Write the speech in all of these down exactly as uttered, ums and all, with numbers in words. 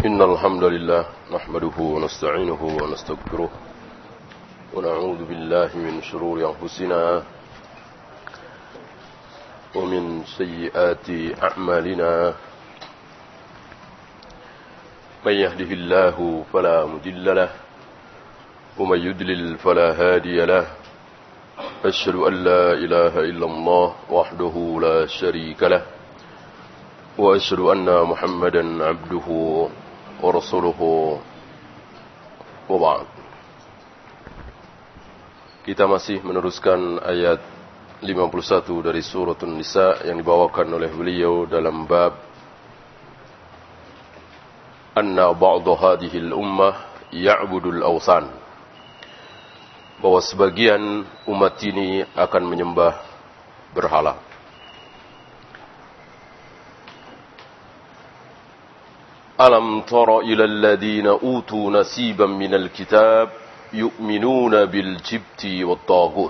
إن الحمد لله نحمده ونستعينه ونستغفره ونعوذ بالله من شرور أنفسنا ومن سيئات أعمالنا من يهده الله فلا مضل له ومن يضلل فلا هادي له أشهد أن لا إله إلا الله وحده لا شريك له وأشهد أن محمدا عبده ورسوله وبعد. Kita masih meneruskan ayat lima puluh satu dari surah An-Nisa yang dibawakan oleh beliau dalam bab anna ba'd hadhihi al-ummah ya'budu al-awthan, bahwa sebagian umat ini akan menyembah berhala. Alam tara ila alladhina utu nasiban minal kitab yu'minuna bil jibti wat taghut.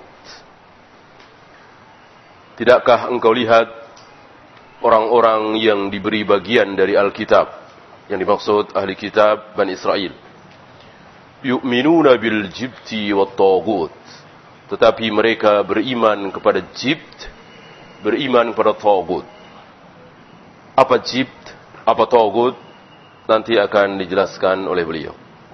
Tidakkah engkau lihat orang-orang yang diberi bagian dari Alkitab, yang dimaksud ahli kitab Bani Israel, yu'minuna bil jibti wat taghut, tetapi mereka beriman kepada jibt, beriman kepada taghut. Apa jibt, apa taghut? Nanti akan dijelaskan oleh beliau.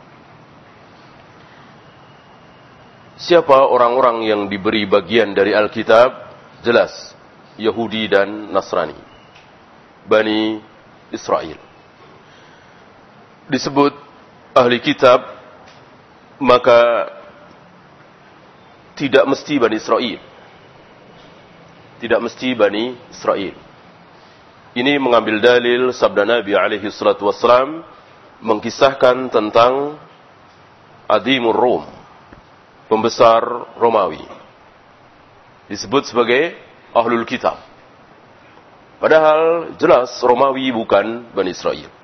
Siapa orang-orang yang diberi bagian dari Alkitab? Jelas, Yahudi dan Nasrani, Bani Israel. Disebut ahli kitab, maka tidak mesti Bani Israel. Tidak mesti Bani Israel. Ini mengambil dalil sabda Nabi alaihi salatu wassalam mengkisahkan tentang Adimur Rum, pembesar Romawi, disebut sebagai Ahlul Kitab. Padahal jelas Romawi bukan Bani Israel.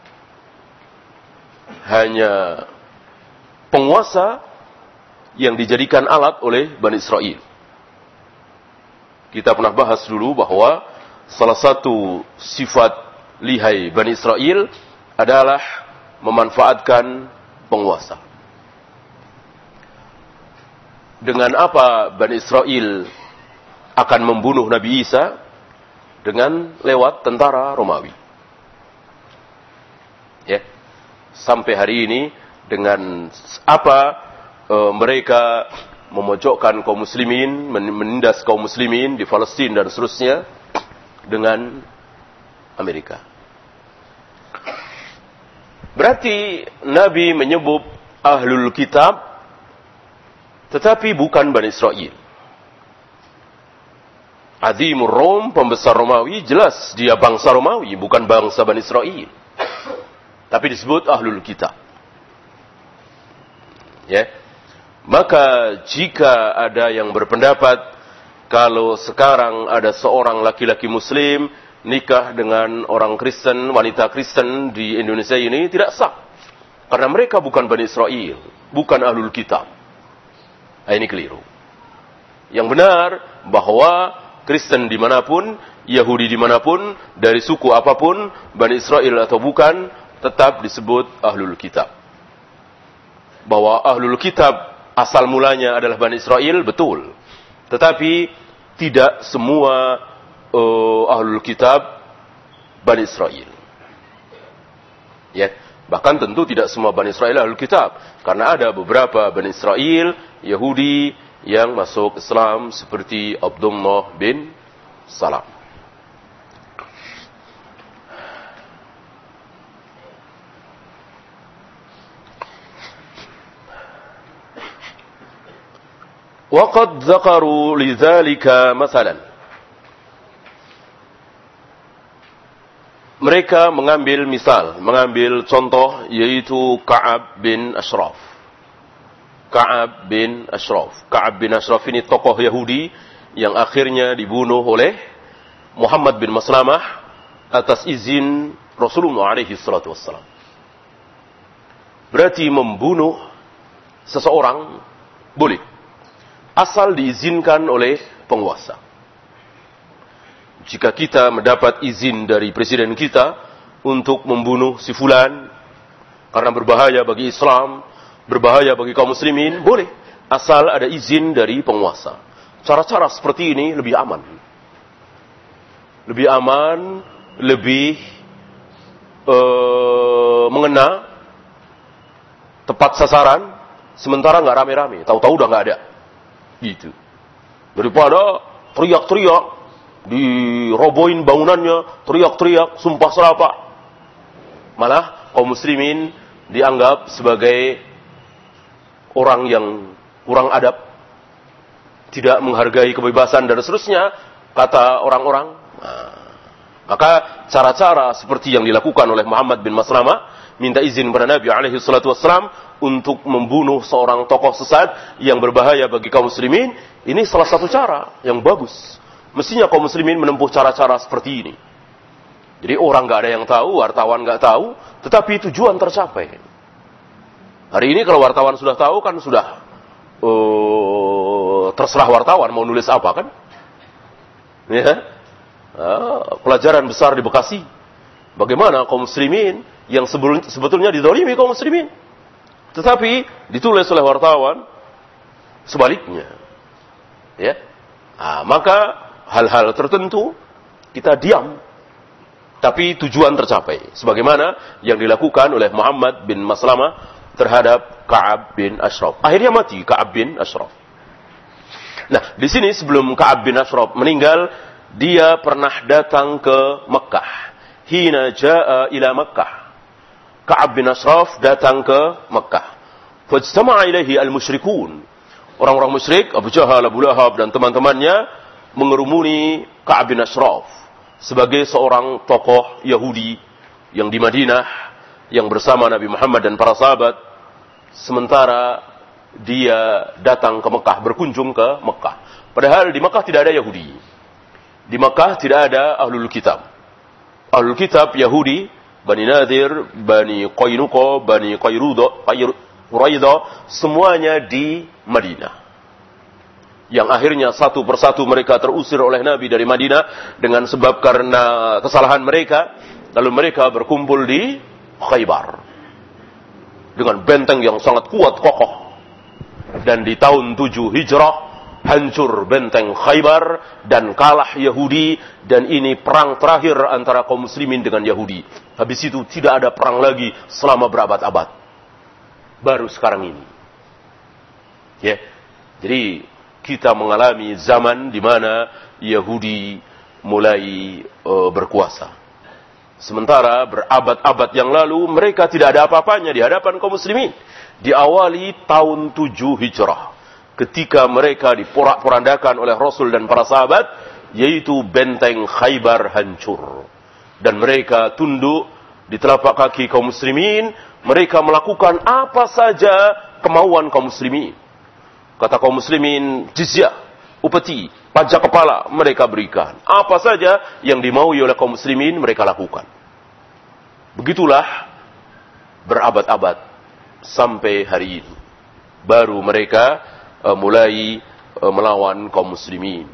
Hanya penguasa yang dijadikan alat oleh Bani Israel. Kita pernah bahas dulu bahwa salah satu sifat lihai Bani Israel adalah memanfaatkan penguasa. Dengan apa Bani Israel akan membunuh Nabi Isa? Dengan lewat tentara Romawi. Ya. Sampai hari ini dengan apa e, mereka memojokkan kaum muslimin, menindas kaum muslimin di Palestina dan seterusnya dengan Amerika. Berarti Nabi menyebut Ahlul Kitab, tetapi bukan Bani Israel. Adimur Rom, pembesar Romawi, jelas dia bangsa Romawi, bukan bangsa Bani Israel. Tapi disebut Ahlul Kitab. Ya. Maka jika ada yang berpendapat kalau sekarang ada seorang laki-laki muslim nikah dengan orang Kristen, wanita Kristen di Indonesia ini tidak sah. Karena mereka bukan Bani Israel, bukan Ahlul Kitab. Nah, ini keliru. Yang benar bahwa Kristen dimanapun, Yahudi dimanapun, dari suku apapun, Bani Israel atau bukan, tetap disebut Ahlul Kitab. Bahwa Ahlul Kitab asal mulanya adalah Bani Israel, betul. Tetapi tidak semua uh, Ahlul Kitab Bani Israel. Ya, bahkan tentu tidak semua Bani Israel Ahlul Kitab, karena ada beberapa Bani Israel Yahudi yang masuk Islam seperti Abdullah bin Salam. وَقَدْ ذَكَرُوا لِذَلِكَ مَثَلًا. Mereka mengambil misal, mengambil contoh, yaitu Ka'ab bin Ashraf. Ka'ab bin Ashraf. Ka'ab bin Ashraf ini tokoh Yahudi yang akhirnya dibunuh oleh Muhammad bin Maslamah atas izin Rasulullah alaihi salatu wassalam. Berarti membunuh seseorang boleh, asal diizinkan oleh penguasa. Jika kita mendapat izin dari presiden kita untuk membunuh si fulan, karena berbahaya bagi Islam, berbahaya bagi kaum muslimin, boleh. Asal ada izin dari penguasa. Cara-cara seperti ini lebih aman. Lebih aman, lebih uh, mengena, tepat sasaran, sementara nggak rame-rame, tahu-tahu udah nggak ada. Gitu. Daripada teriak-teriak, dirobohin bangunannya, teriak-teriak, sumpah serapah. Malah kaum muslimin dianggap sebagai orang yang kurang adab, tidak menghargai kebebasan dan seterusnya, kata orang-orang. Nah, maka cara-cara seperti yang dilakukan oleh Muhammad bin Maslamah, minta izin kepada Nabi alaihi salatu wassalam untuk membunuh seorang tokoh sesat yang berbahaya bagi kaum muslimin, ini salah satu cara yang bagus. Mestinya kaum muslimin menempuh cara-cara seperti ini. Jadi orang nggak ada yang tahu, wartawan nggak tahu, tetapi tujuan tercapai. Hari ini kalau wartawan sudah tahu kan sudah uh, terserah wartawan mau nulis apa kan? Ya, uh, pelajaran besar di Bekasi. Bagaimana kaum muslimin yang sebetulnya didolimi kaum muslimin, tetapi ditulis oleh wartawan sebaliknya. Ya, nah, maka hal-hal tertentu kita diam. Tapi tujuan tercapai. Sebagaimana yang dilakukan oleh Muhammad bin Maslamah terhadap Ka'ab bin Ashraf. Akhirnya mati Ka'ab bin Ashraf. Nah, di sini sebelum Ka'ab bin Ashraf meninggal, dia pernah datang ke Mekah. Hina ja'a ila Mekah. Ka'ab bin Ashraf datang ke Mekah. Fajtama'a ilaihi al-musyrikun. Orang-orang musyrik, Abu Jahal, Abu Lahab dan teman-temannya mengerumuni Ka'ab bin Ashraf sebagai seorang tokoh Yahudi yang di Madinah, yang bersama Nabi Muhammad dan para sahabat, sementara dia datang ke Mekah, berkunjung ke Mekah. Padahal di Mekah tidak ada Yahudi. Di Mekah tidak ada Ahlul Kitab. Ahlul Kitab Yahudi, Bani Nadir, Bani Qainuqa, Bani Quraidah, semuanya di Madinah. Yang akhirnya satu persatu mereka terusir oleh Nabi dari Madinah dengan sebab karena kesalahan mereka. Lalu mereka berkumpul di Khaybar dengan benteng yang sangat kuat kokoh. Dan di tahun tujuh Hijrah hancur benteng Khaybar dan kalah Yahudi, dan ini perang terakhir antara kaum muslimin dengan Yahudi. Habis itu tidak ada perang lagi selama berabad-abad. Baru sekarang ini. Ya. Jadi kita mengalami zaman di mana Yahudi mulai uh, berkuasa. Sementara berabad-abad yang lalu mereka tidak ada apa-apanya di hadapan kaum muslimin. Diawali tahun tujuh Hijrah, ketika mereka diporak-porandakan oleh Rasul dan para sahabat, yaitu benteng Khaybar hancur. Dan mereka tunduk di telapak kaki kaum muslimin. Mereka melakukan apa saja kemauan kaum muslimin. Kata kaum muslimin, jizyah, upeti, pajak kepala mereka berikan. Apa saja yang dimaui oleh kaum muslimin mereka lakukan. Begitulah berabad-abad sampai hari ini. Baru mereka uh, mulai uh, melawan kaum muslimin.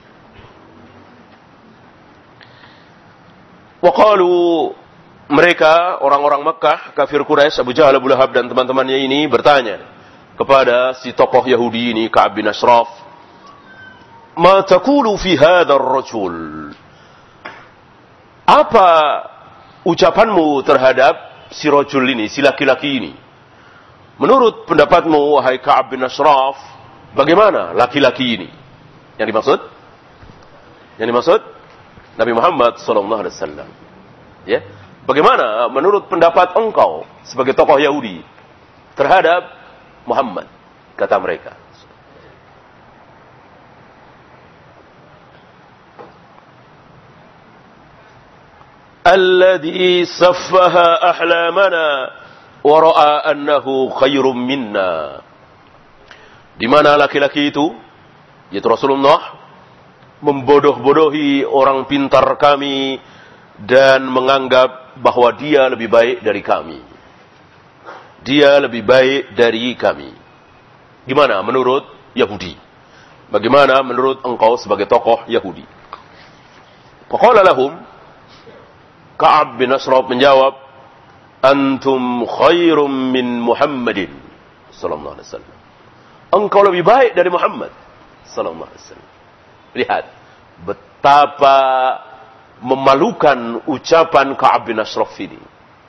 Waqalu, mereka orang-orang Mekah, kafir Quraisy, Abu Jahal, Abu Lahab dan teman-temannya ini bertanya kepada si tokoh Yahudi ini, Ka'ab bin Ashraf, "Ma taqulu fi hadzal rajul?" Apa ucapanmu terhadap si rajul ini, si laki-laki ini? Menurut pendapatmu, wahai Ka'ab bin Ashraf, bagaimana laki-laki ini? Yang dimaksud? Yang dimaksud Nabi Muhammad sallallahu alaihi wasallam. Ya. Bagaimana menurut pendapat engkau sebagai tokoh Yahudi terhadap Muhammad, kata mereka. Alladhi saffaha ahlamana wa ra'a annahu khairum minna. Di mana laki-laki itu, yaitu Rasulullah, membodoh-bodohi orang pintar kami dan menganggap bahwa dia lebih baik dari kami. Dia lebih baik dari kami. Gimana menurut Yahudi? Bagaimana menurut engkau sebagai tokoh Yahudi? Faqala lahum, Ka'ab bin Ashraf menjawab, Antum khairum min Muhammadin sallallahu alaihi wasallam. Engkau lebih baik dari Muhammad sallallahu alaihi wasallam. Lihat betapa memalukan ucapan Ka'ab bin Ashraf ini.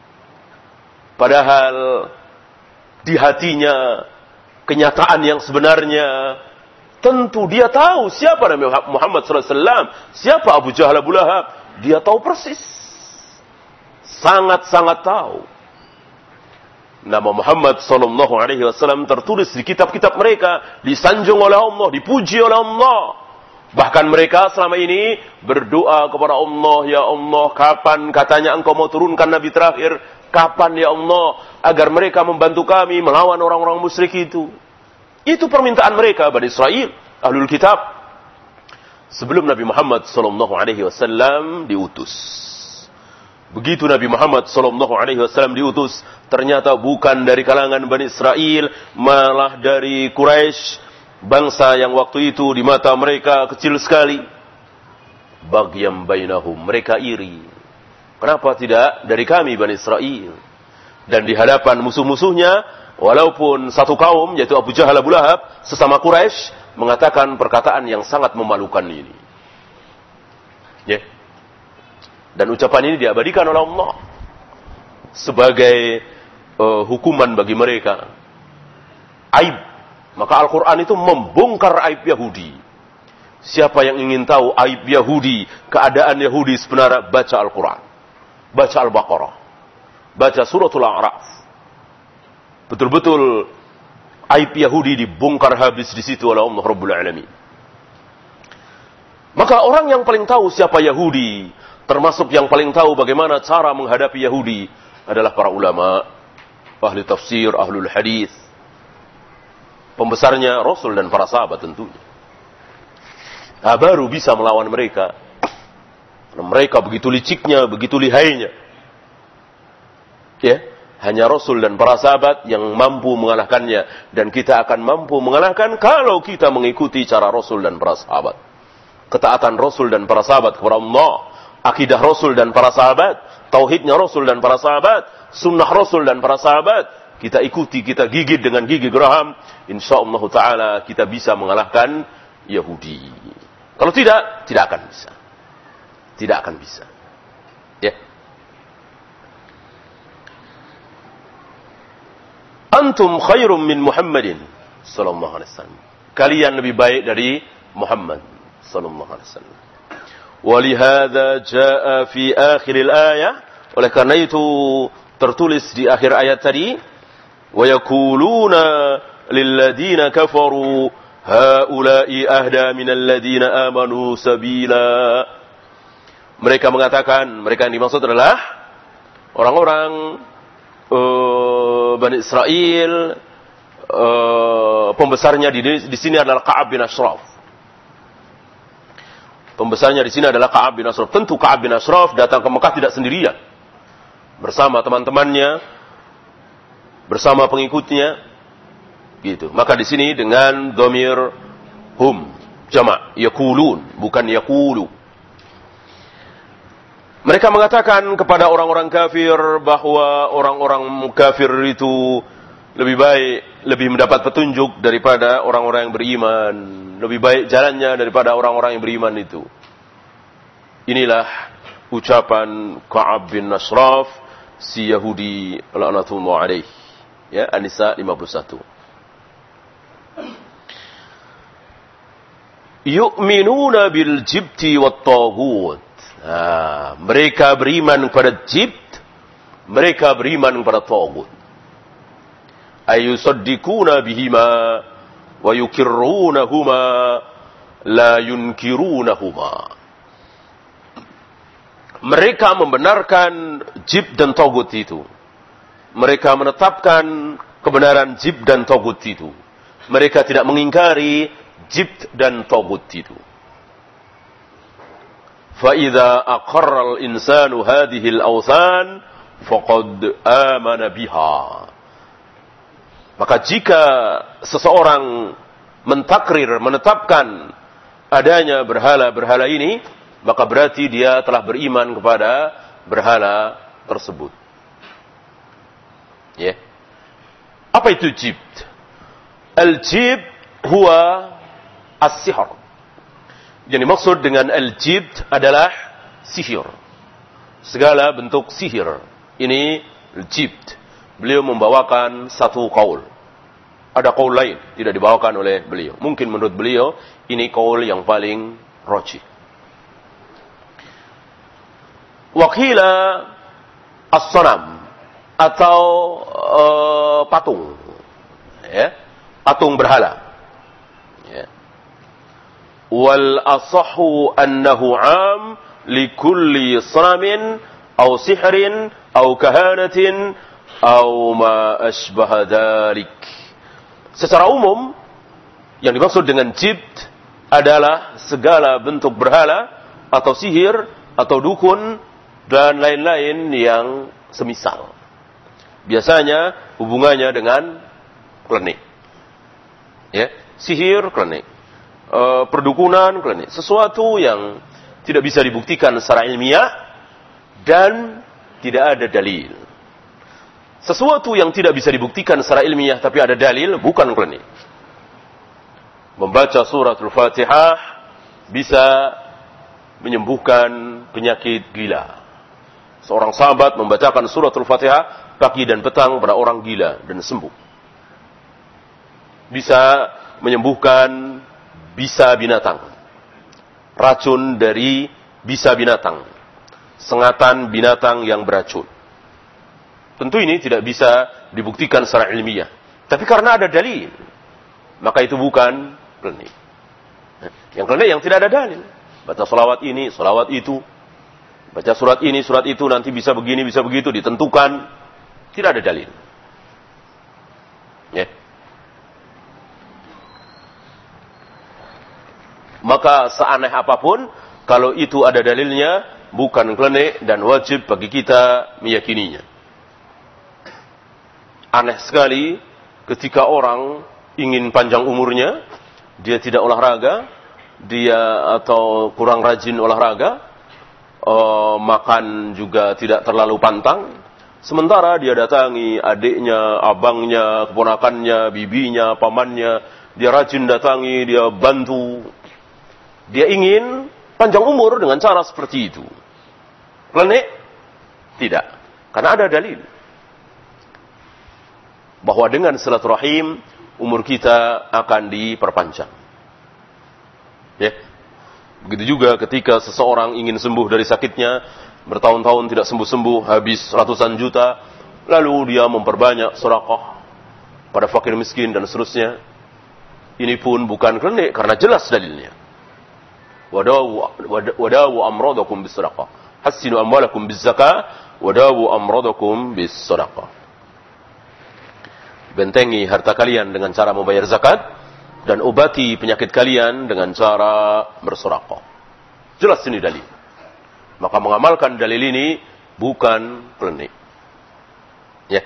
Padahal di hatinya kenyataan yang sebenarnya tentu dia tahu siapa Nabi Muhammad sallallahu alaihi wasallam, siapa Abu Jahal Abu Lahab, dia tahu persis. Sangat-sangat tahu. Nama Muhammad sallallahu alaihi wasallam tertulis di kitab-kitab mereka, disanjung oleh Allah, dipuji oleh Allah. Bahkan mereka selama ini berdoa kepada Allah, ya Allah, kapan katanya engkau mau turunkan Nabi terakhir? Kapan ya Allah, agar mereka membantu kami melawan orang-orang musyrik itu. Itu permintaan mereka, Bani Israel, Ahlul Kitab. Sebelum Nabi Muhammad sallallahu alaihi wasallam diutus. Begitu Nabi Muhammad sallallahu alaihi wasallam diutus, ternyata bukan dari kalangan Bani Israel, malah dari Quraisy, bangsa yang waktu itu di mata mereka kecil sekali. Bagyam bainahum, mereka iri. Kenapa tidak dari kami Bani Israel? Dan di hadapan musuh-musuhnya, walaupun satu kaum yaitu Abu Jahal Abu Lahab, sesama Quraisy, mengatakan perkataan yang sangat memalukan ini. Ya. Yeah. Dan ucapan ini diabadikan oleh Allah sebagai uh, hukuman bagi mereka. Aib. Maka Al-Quran itu membongkar aib Yahudi. Siapa yang ingin tahu aib Yahudi, keadaan Yahudi sebenarnya, baca Al-Quran. Baca Al-Baqarah. Baca Suratul A'raf. Betul-betul aib Yahudi dibongkar habis di situ oleh Allah Rabbul Alamin. Maka orang yang paling tahu siapa Yahudi, termasuk yang paling tahu bagaimana cara menghadapi Yahudi, adalah para ulama, ahli tafsir, ahlul hadis. Pembesarnya Rasul dan para sahabat tentunya. Nah, baru bisa melawan mereka. Mereka begitu liciknya, begitu lihainya. Ya, hanya Rasul dan para sahabat yang mampu mengalahkannya. Dan kita akan mampu mengalahkan kalau kita mengikuti cara Rasul dan para sahabat. Ketaatan Rasul dan para sahabat kepada Allah, akidah Rasul dan para sahabat, tauhidnya Rasul dan para sahabat, sunnah Rasul dan para sahabat, kita ikuti, kita gigit dengan gigi geraham, insyaallah ta'ala kita bisa mengalahkan Yahudi. Kalau tidak, tidak akan bisa. Tidak akan bisa. Ya. Antum khairum min Muhammadin sallallahu alaihi wasallam. Kalian lebih baik dari Muhammad sallallahu alaihi wasallam. Walihada jaa fi akhir al-ayah, oleh karena itu tertulis di akhir ayat tadi, wa yaquluna lil ladina kafaru haula'i ahda minal ladina amanu sabila. Mereka mengatakan, mereka yang dimaksud adalah orang-orang uh, Bani Israel, uh, pembesarnya di, di sini adalah Ka'ab bin Ashraf. Pembesarnya di sini adalah Ka'ab bin Ashraf. Tentu Ka'ab bin Ashraf datang ke Mekah tidak sendirian. Bersama teman-temannya, bersama pengikutnya, gitu. Maka di sini dengan dhamir hum, jama', yaqulun, bukan yaqulu. Mereka mengatakan kepada orang-orang kafir bahwa orang-orang kafir itu lebih baik, lebih mendapat petunjuk daripada orang-orang yang beriman. Lebih baik jalannya daripada orang-orang yang beriman itu. Inilah ucapan Ka'ab bin Ashraf, si Yahudi laknatullah alaih. Ya, An-Nisa lima puluh satu. Yu'minuna bil jibti wat taghut. Nah, mereka beriman kepada jibt, mereka beriman kepada taghut. Ayusaddikuna bihima wa yukirrunahuma la yunkirunahuma. Mereka membenarkan jibt dan taghut itu. Mereka menetapkan kebenaran jibt dan taghut itu. Mereka tidak mengingkari jibt dan taghut itu. فَإِذَا أَقَرَّ الْإِنسَانُ هَذِهِ الْأَوْثَانِ فَقَدْ آمَنَ بِهَا. Maka jika seseorang mentakrir, menetapkan adanya berhala-berhala ini, maka berarti dia telah beriman kepada berhala tersebut. Apa itu jibt? Al-jibt huwa as-sihr. Yang dimaksud dengan al-jibt adalah sihir. Segala bentuk sihir. Ini al-jibt. Beliau membawakan satu qaul. Ada qaul lain, tidak dibawakan oleh beliau. Mungkin menurut beliau, ini qaul yang paling rajih. Wakila as-sanam. Atau uh, patung. Ya. Patung berhala. Ya. Wal asahhu annahu 'am li kulli sanamin aw sihrin aw kahanatin aw ma asbaha dzalik. Secara umum yang dimaksud dengan jibt adalah segala bentuk berhala atau sihir atau dukun dan lain-lain yang semisal. Biasanya hubungannya dengan klinik. Ya, sihir klinik. E, perdukunan klinik. Sesuatu yang tidak bisa dibuktikan secara ilmiah dan tidak ada dalil. Sesuatu yang tidak bisa dibuktikan secara ilmiah tapi ada dalil bukan klinik. Membaca suratul Fatihah bisa menyembuhkan penyakit gila. Seorang sahabat membacakan suratul Fatihah pagi dan petang pada orang gila dan sembuh. Bisa menyembuhkan bisa binatang. Racun dari bisa binatang. Sengatan binatang yang beracun. Tentu ini tidak bisa dibuktikan secara ilmiah. Tapi karena ada dalil, maka itu bukan klinik. Yang klinik yang tidak ada dalil. Baca salawat ini, salawat itu. Baca surat ini, surat itu, nanti bisa begini, bisa begitu, ditentukan. Tidak ada dalil. Ya. Maka seaneh apapun, kalau itu ada dalilnya, bukan klinik dan wajib bagi kita meyakininya. Aneh sekali ketika orang ingin panjang umurnya, dia tidak olahraga, dia atau kurang rajin olahraga, uh, makan juga tidak terlalu pantang. Sementara dia datangi adiknya, abangnya, keponakannya, bibinya, pamannya. Dia rajin datangi, dia bantu. Dia ingin panjang umur dengan cara seperti itu. Klinik? Tidak. Karena ada dalil. Bahwa dengan silaturahim, umur kita akan diperpanjang. Ya. Begitu juga ketika seseorang ingin sembuh dari sakitnya, bertahun-tahun tidak sembuh-sembuh, habis ratusan juta, lalu dia memperbanyak sedekah pada fakir miskin dan seterusnya. Ini pun bukan klinik karena jelas dalilnya. Wadawu wadawu amradakum bis-sadaqah. Hassinu amwalakum biz-zakah, wadawu amradakum bis-sadaqah. Bentengi harta kalian dengan cara membayar zakat dan obati penyakit kalian dengan cara bersedekah. Jelas ini dalil. Maka mengamalkan dalil ini bukan klinik. Ya.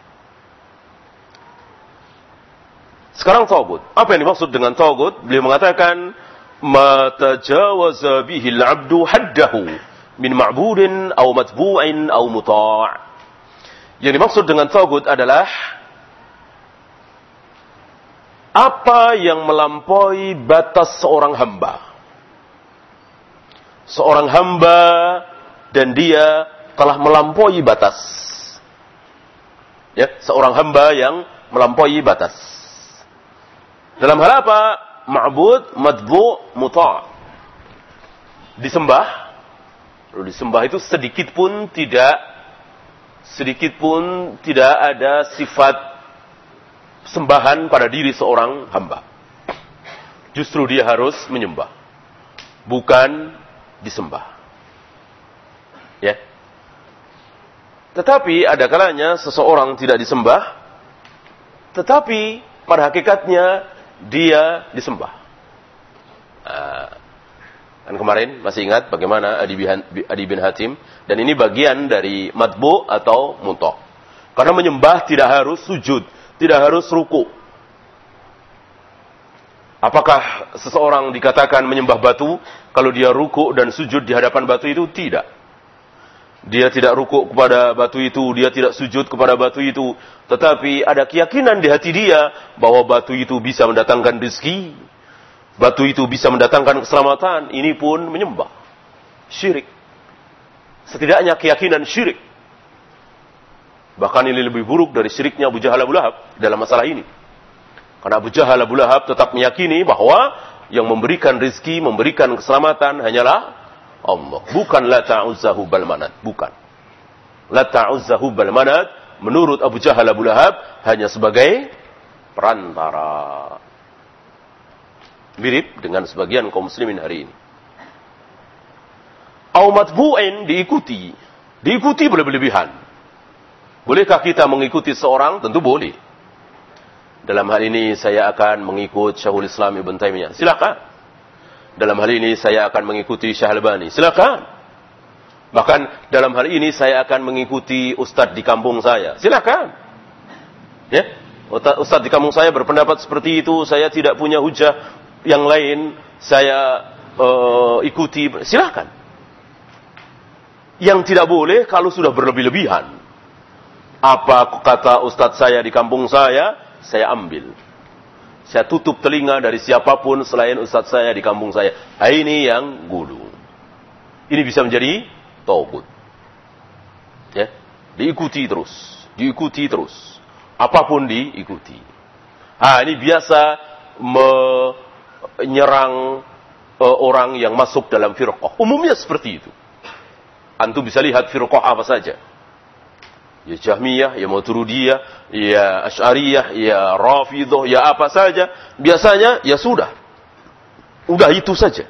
Sekarang tagut. Apa yang dimaksud dengan tagut? Beliau mengatakan, ma tajawaza bihi al-'abdu haddahu min ma'budin aw matbu'in aw muta'. Yang dimaksud dengan tagut adalah apa yang melampaui batas seorang hamba. Seorang hamba dan dia telah melampaui batas. Ya, seorang hamba yang melampaui batas. Dalam hal apa? Ma'bud, matbu', muta'. Disembah. Lalu disembah itu sedikit pun tidak sedikit pun tidak ada sifat sembahan pada diri seorang hamba. Justru dia harus menyembah. Bukan disembah. Ya. Tetapi ada kalanya seseorang tidak disembah, tetapi pada hakikatnya dia disembah. Uh, kan kemarin masih ingat bagaimana Adi bin, Adi bin Hatim, dan ini bagian dari matbu atau muta'. Karena menyembah tidak harus sujud, tidak harus ruku. Apakah seseorang dikatakan menyembah batu kalau dia ruku dan sujud di hadapan batu itu? Tidak. Dia tidak rukuk kepada batu itu, dia tidak sujud kepada batu itu, tetapi ada keyakinan di hati dia bahwa batu itu bisa mendatangkan rezeki, batu itu bisa mendatangkan keselamatan. Ini pun menyembah syirik. Setidaknya keyakinan syirik. Bahkan ini lebih buruk dari syiriknya Abu Jahal Abu Lahab dalam masalah ini. Karena Abu Jahal Abu Lahab tetap meyakini bahwa yang memberikan rezeki, memberikan keselamatan hanyalah Allah, bukan Lata Uzza Hubal Manat, bukan. Lata Uzza Hubal Manat menurut Abu Jahal Abu Lahab hanya sebagai perantara. Mirip dengan sebagian kaum muslimin hari ini. Au matbu'in, diikuti. Diikuti berlebihan. Bolehkah kita mengikuti seorang? Tentu boleh. Dalam hal ini saya akan mengikut Syekhul Islam Ibn Taimiyah. Silakan. Dalam hal ini saya akan mengikuti Syekh Albani. Silakan. Bahkan dalam hal ini saya akan mengikuti ustadz di kampung saya. Silakan. Ya, ustadz di kampung saya berpendapat seperti itu, saya tidak punya hujah yang lain, saya uh, ikuti. Silakan. Yang tidak boleh kalau sudah berlebih-lebihan. Apa kata ustadz saya di kampung saya, saya ambil. Saya tutup telinga dari siapapun selain ustadz saya di kampung saya. Ini yang gulu. Ini bisa menjadi tauhid. Ya, diikuti terus, diikuti terus. Apapun diikuti. Ah, ini biasa menyerang uh, orang yang masuk dalam firqah. Umumnya seperti itu. Antum bisa lihat firqah apa saja. Ya Jahmiyah, ya Maturidiyah, ya Asy'ariyah, ya Rafidhah, ya apa saja. Biasanya, ya sudah. Udah itu saja.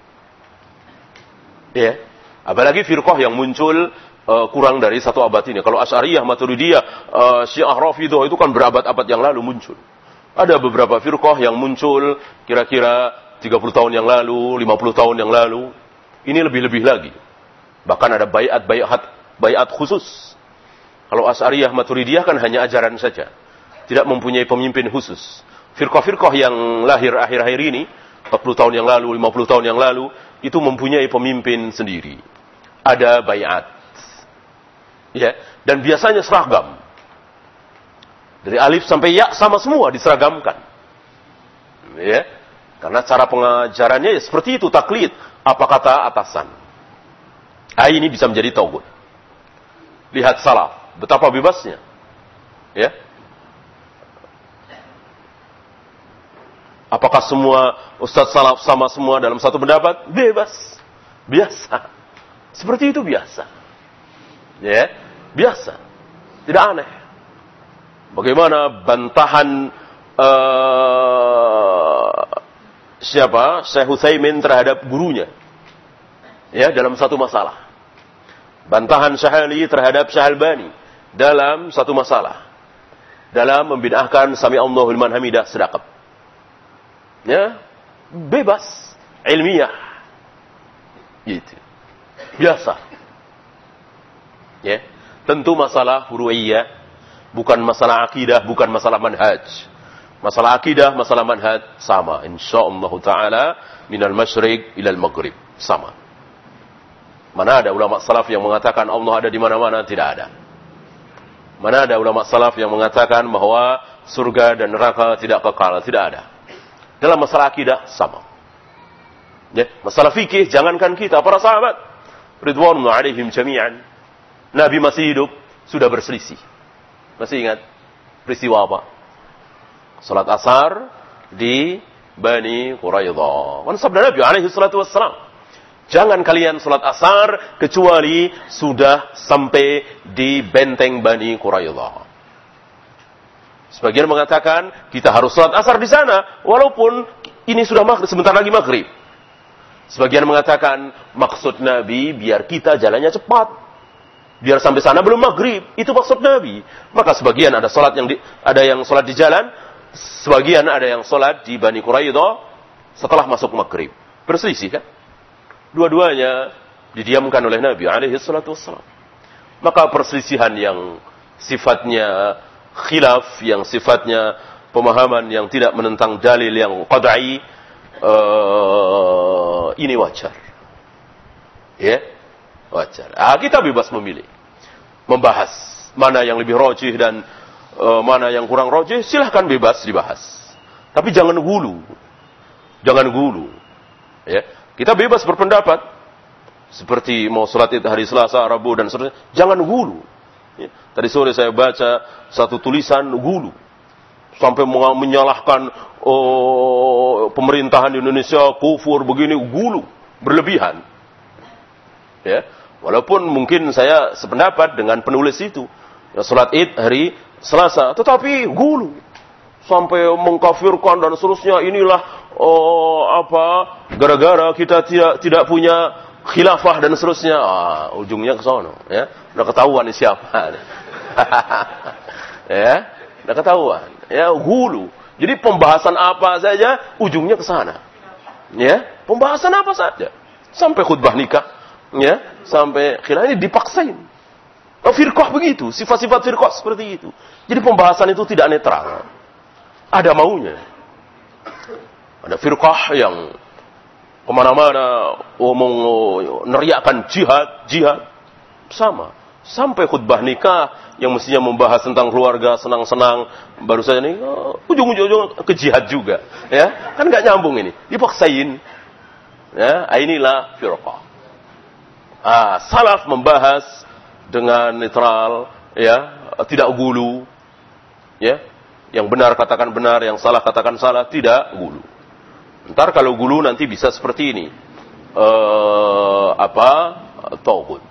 Ya. Apalagi firqah yang muncul uh, kurang dari satu abad ini. Kalau Asy'ariyah, Maturidiyah, uh, Syiah, Rafidhah itu kan berabad-abad yang lalu muncul. Ada beberapa firqah yang muncul kira-kira tiga puluh tahun yang lalu, lima puluh tahun yang lalu. Ini lebih-lebih lagi. Bahkan ada bayat-bayat bayat khusus. Kalau Asy'ariyah, Maturidiyah kan hanya ajaran saja. Tidak mempunyai pemimpin khusus. Firqah-firqah yang lahir akhir-akhir ini, empat puluh tahun yang lalu, lima puluh tahun yang lalu, itu mempunyai pemimpin sendiri. Ada bayat. Ya, dan biasanya seragam. Dari alif sampai ya sama semua diseragamkan. Ya, karena cara pengajarannya ya seperti itu, taklid. Apa kata atasan. Ah, ini bisa menjadi tauhid. Lihat salaf. Betapa bebasnya. Ya. Apakah semua ustaz salaf sama semua dalam satu pendapat? Bebas. Biasa. Seperti itu biasa. Ya, biasa. Tidak aneh. Bagaimana bantahan uh, siapa? Syekh Utsaimin terhadap gurunya. Ya, dalam satu masalah. Bantahan Syahali terhadap Syekh Albani dalam satu masalah. Dalam membid'ahkan Sami Allahu liman hamidah sedekap. Ya, bebas, ilmiah. Gitu. Biasa. Ya, tentu masalah furu'iyah, bukan masalah akidah, bukan masalah manhaj. Masalah akidah, masalah manhaj sama, insyaallah taala minal masyriq ilal maghrib, sama. Mana ada ulama salaf yang mengatakan Allah ada di mana-mana? Tidak ada. Mana ada ulama salaf yang mengatakan bahwa surga dan neraka tidak kekal? Tidak ada. Dalam masalah akidah sama. Ya, masalah fikih jangankan kita, para sahabat ridwanullah alaihim jami'an. Nabi masih hidup sudah berselisih. Masih ingat peristiwa apa? Salat asar di Bani Quraidah. Kan sabda Nabi alaihi salatu wassalam, jangan kalian salat asar kecuali sudah sampai di benteng Bani Quraidah. Sebagian mengatakan kita harus salat asar di sana walaupun ini sudah maghrib, sebentar lagi maghrib. Sebagian mengatakan maksud Nabi biar kita jalannya cepat. Biar sampai sana belum maghrib. Itu maksud Nabi. Maka sebagian ada salat yang di, ada yang salat di jalan, sebagian ada yang salat di Bani Quraidah setelah masuk maghrib. Berselisih kan? Dua-duanya didiamkan oleh Nabi alaihi salatu wassalam. Maka perselisihan yang sifatnya khilaf, yang sifatnya pemahaman yang tidak menentang dalil yang qad'i, uh, ini wajar. Ya. wajar. Ah, kita bebas memilih, membahas mana yang lebih rajih dan uh, mana yang kurang rajih, silahkan bebas dibahas. Tapi jangan gulu, jangan gulu. Ya, kita bebas berpendapat. Seperti mau sholat id hari Selasa, Rabu dan seterusnya, jangan gulu. Ya, tadi sore saya baca satu tulisan gulu. Sampai menyalahkan oh, pemerintahan di Indonesia kufur begini, gulu berlebihan. Ya, walaupun mungkin saya sependapat dengan penulis itu, ya, salat Id hari Selasa, tetapi gulu sampai mengkafirkan dan seterusnya. Inilah oh, apa gara-gara kita tidak tidak punya khilafah dan seterusnya. Ah, ujungnya ke sono, ya. Udah ketahuan nih siapa. Ya, udah ketahuan. Ya, gulu. Jadi pembahasan apa saja ujungnya ke sana. Ya, pembahasan apa saja. Sampai khutbah nikah, ya, sampai khilafah ini dipaksain. Oh, firqah begitu, sifat-sifat firqah seperti itu. Jadi pembahasan itu tidak netral. Ada maunya. Ada firqah yang kemana-mana omong neriakan jihad, jihad. Sama. Sampai khutbah nikah yang mestinya membahas tentang keluarga senang-senang, baru saja nih oh, ujung-ujung ke jihad juga, ya kan nggak nyambung ini, dipaksain, ya inilah firqah. Ah, salaf membahas dengan netral, ya tidak gulu, ya yang benar katakan benar, yang salah katakan salah, tidak gulu. Ntar kalau gulu nanti bisa seperti ini, uh, apa tauhid.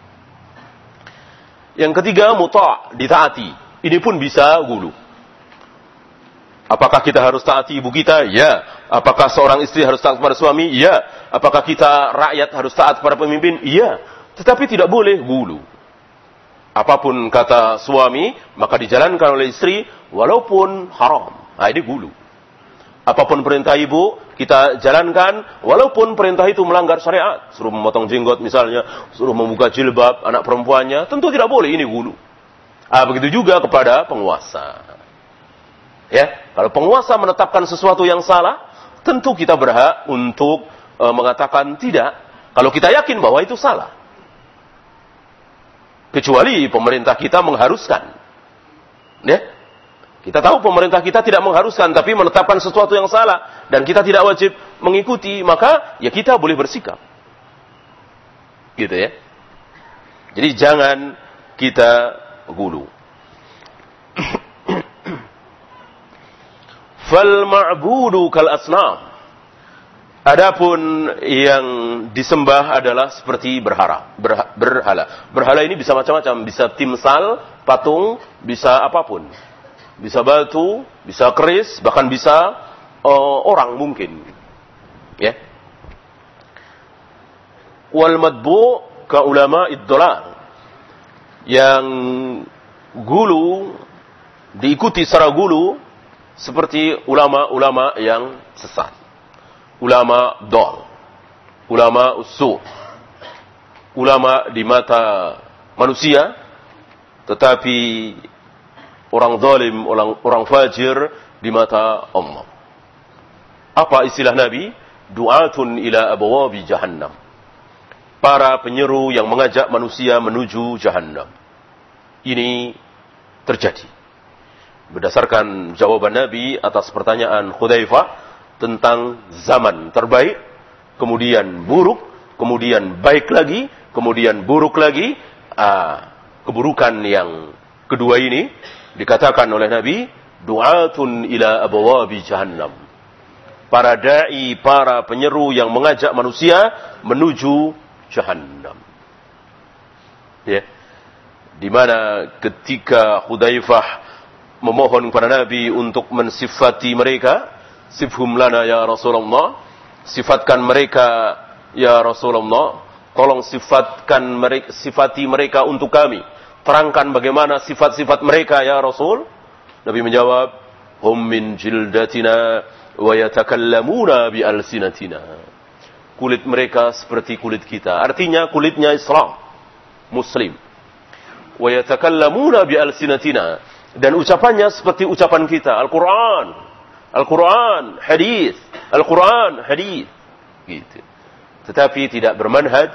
Yang ketiga, muta', ditaati. Ini pun bisa gulu. Apakah kita harus taati ibu kita? Ya. Apakah seorang istri harus taat kepada suami? Ya. Apakah kita rakyat harus taat kepada pemimpin? Ya. Tetapi tidak boleh gulu. Apapun kata suami, maka dijalankan oleh istri, walaupun haram. Nah, ini gulu. Apapun perintah ibu, kita jalankan, walaupun perintah itu melanggar syariat. Suruh memotong jenggot misalnya, suruh membuka jilbab anak perempuannya, tentu tidak boleh, ini gulu. Ah, begitu juga kepada penguasa. Ya, kalau penguasa menetapkan sesuatu yang salah, tentu kita berhak untuk e, mengatakan tidak. Kalau kita yakin bahwa itu salah. Kecuali pemerintah kita mengharuskan. Ya. Kita tahu pemerintah kita tidak mengharuskan, tapi menetapkan sesuatu yang salah, dan kita tidak wajib mengikuti, maka ya kita boleh bersikap. Gitu ya. Jadi jangan kita gulu. Fal ma'budu kal asnam. Adapun yang disembah adalah seperti berhala. Berha, berhala. Berhala ini bisa macam-macam, bisa timsal, patung, bisa apapun. Bisa batu, bisa keris, bahkan bisa uh, orang mungkin. Ya. Wal madbu ka ulama id-dhalal. Yang gulu diikuti secara gulu seperti ulama-ulama yang sesat. Ulama dol. Ulama usu. Ulama di mata manusia, tetapi orang zalim, orang, orang fajir di mata Allah. Apa istilah Nabi? Du'atun ila abwabi jahannam. Para penyeru yang mengajak manusia menuju jahannam. Ini terjadi. Berdasarkan jawaban Nabi atas pertanyaan Hudzaifah tentang zaman terbaik, kemudian buruk, kemudian baik lagi, kemudian buruk lagi. Ah, keburukan yang kedua ini dikatakan oleh Nabi, du'atun ila abwabi jahannam. Para da'i, para penyeru yang mengajak manusia menuju jahannam. Ya. Di mana ketika Hudzaifah memohon kepada Nabi untuk mensifati mereka, sifhum lana ya Rasulullah, sifatkan mereka ya Rasulullah, tolong sifatkan mereka, sifati mereka untuk kami. Terangkan bagaimana sifat-sifat mereka ya Rasul. Nabi menjawab, hum min jildatina wa yatakallamuna bi alsinatina. Kulit mereka seperti kulit kita. Artinya kulitnya Islam, Muslim. Wa yatakallamuna bi alsinatina, dan ucapannya seperti ucapan kita. Al-Quran, Al-Quran, hadis, Al-Quran, hadis. Gitu. Tetapi tidak bermanhaj,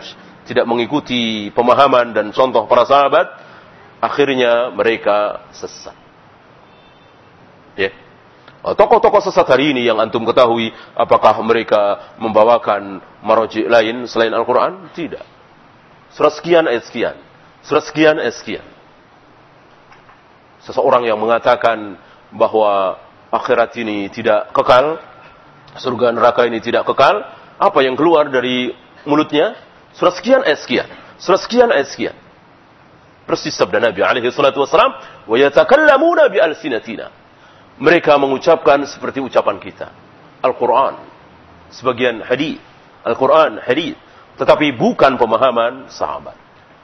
tidak mengikuti pemahaman dan contoh para sahabat, akhirnya mereka sesat. Ya. Tokoh-tokoh sesat hari ini yang antum ketahui, apakah mereka membawakan marji' lain selain Al-Quran? Tidak. Surat sekian ayat sekian, surat sekian ayat sekian. Seseorang yang mengatakan bahwa akhirat ini tidak kekal, surga neraka ini tidak kekal, apa yang keluar dari mulutnya? Surat sekian ayat sekian, surat sekian ayat sekian. Persis sabda Nabi alaihi salatu wassalam, wa yatakallamuna bi alsinatina. Mereka mengucapkan seperti ucapan kita. Al-Quran, sebagian hadis, Al-Quran, hadis, tetapi bukan pemahaman sahabat.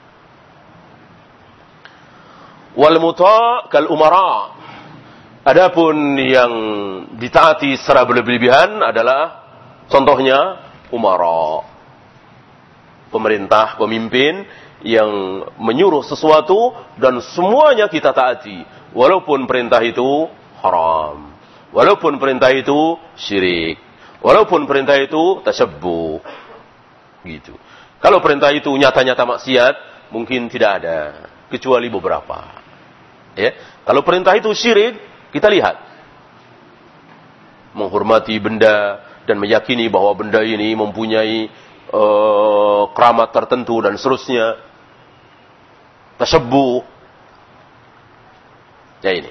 Wal muta' kal umara. Adapun yang ditaati secara berlebihan adalah contohnya umara. Pemerintah, pemimpin yang menyuruh sesuatu dan semuanya kita taati, walaupun perintah itu haram, walaupun perintah itu syirik, walaupun perintah itu tasyabbuh, gitu. Kalau perintah itu nyata-nyata maksiat, mungkin tidak ada, kecuali beberapa. Ya, kalau perintah itu syirik, kita lihat, menghormati benda dan meyakini bahwa benda ini mempunyai uh, keramat tertentu dan seterusnya, tasyabbuh. Ya ini.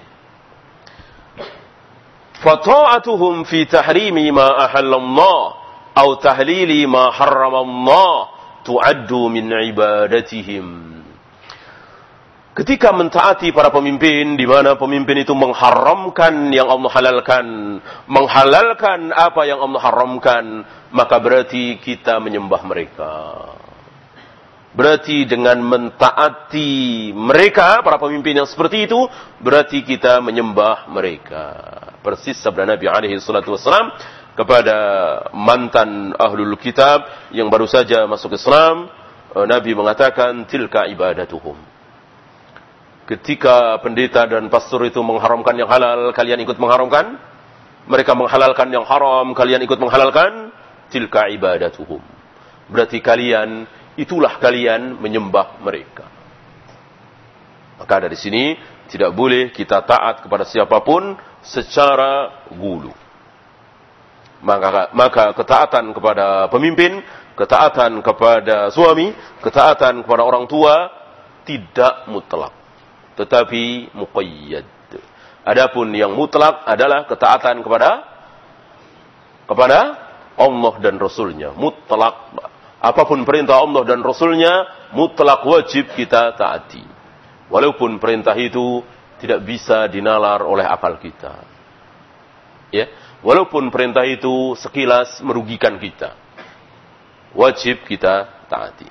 Fata'atuhum fi tahrimi ma ahallallah atau tahlili ma harramallah tu'addu min ibadatihim. Ketika mentaati para pemimpin, di mana pemimpin itu mengharamkan yang Allah halalkan, menghalalkan apa yang Allah haramkan, maka berarti kita menyembah mereka. Berarti dengan mentaati mereka, para pemimpin yang seperti itu, berarti kita menyembah mereka. Persis sabda Nabi alaihi salatu wassalam kepada mantan ahlul kitab yang baru saja masuk Islam, Nabi mengatakan, tilka ibadatuhum. Ketika pendeta dan pastor itu mengharamkan yang halal, kalian ikut mengharamkan. Mereka menghalalkan yang haram, kalian ikut menghalalkan. Tilka ibadatuhum. Berarti kalian, itulah kalian menyembah mereka. Maka dari sini tidak boleh kita taat kepada siapapun secara gulu. Maka, maka ketaatan kepada pemimpin, ketaatan kepada suami, ketaatan kepada orang tua tidak mutlak, tetapi muqayyad. Adapun yang mutlak adalah ketaatan kepada kepada Allah dan Rasulnya. Mutlak. Apapun perintah Allah dan Rasulnya, mutlak wajib kita taati. Walaupun perintah itu tidak bisa dinalar oleh akal kita. Ya, walaupun perintah itu sekilas merugikan kita, wajib kita taati.